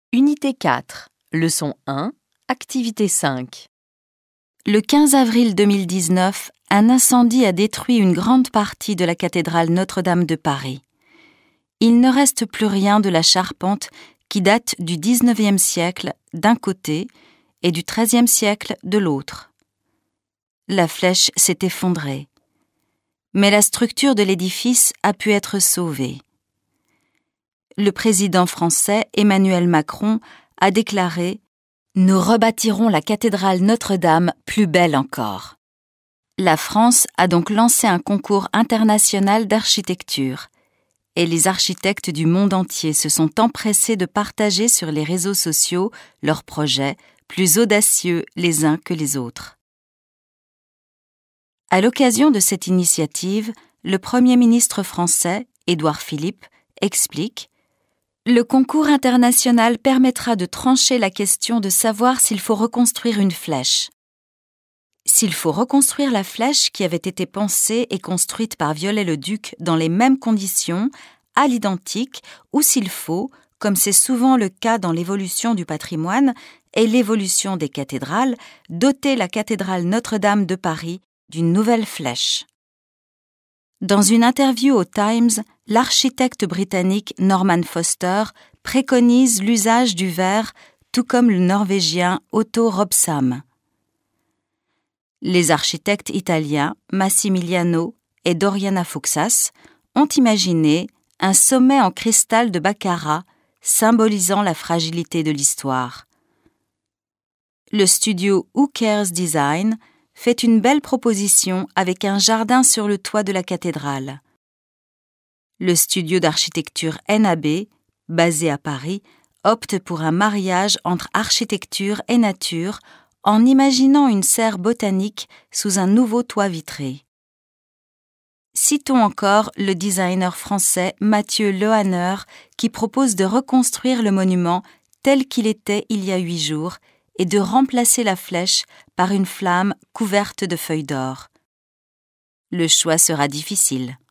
Unité 4, leçon 1, activité 5. Le 15 avril 2019, un incendie a détruit une grande partie de la cathédrale Notre-Dame de Paris. Il ne reste plus rien de la charpente qui date du XIXe siècle d'un côté et du XIIIe siècle de l'autre. La flèche s'est effondrée. Mais la structure de l'édifice a pu être sauvée. Le président français Emmanuel Macron a déclaré « Nous rebâtirons la cathédrale Notre-Dame plus belle encore ». La France a donc lancé un concours international d'architecture et les architectes du monde entier se sont empressés de partager sur les réseaux sociaux leurs projets, plus audacieux les uns que les autres. À l'occasion de cette initiative, le Premier ministre français, Édouard Philippe, explique « Le concours international permettra de trancher la question de savoir s'il faut reconstruire une flèche. S'il faut reconstruire la flèche qui avait été pensée et construite par Viollet-le-Duc dans les mêmes conditions, à l'identique, ou s'il faut, comme c'est souvent le cas dans l'évolution du patrimoine et l'évolution des cathédrales, doter la cathédrale Notre-Dame de Paris d'une nouvelle flèche. » Dans une interview au Times, l'architecte britannique Norman Foster préconise l'usage du verre, tout comme le norvégien Otto Robsam. Les architectes italiens Massimiliano et Doriana Fuksas ont imaginé un sommet en cristal de Baccarat symbolisant la fragilité de l'histoire. Le studio Who Cares Design fait une belle proposition avec un jardin sur le toit de la cathédrale. Le studio d'architecture NAB, basé à Paris, opte pour un mariage entre architecture et nature en imaginant une serre botanique sous un nouveau toit vitré. Citons encore le designer français Mathieu Lehanner qui propose de reconstruire le monument tel qu'il était il y a 8 jours et de remplacer la flèche par une flamme couverte de feuilles d'or. Le choix sera difficile.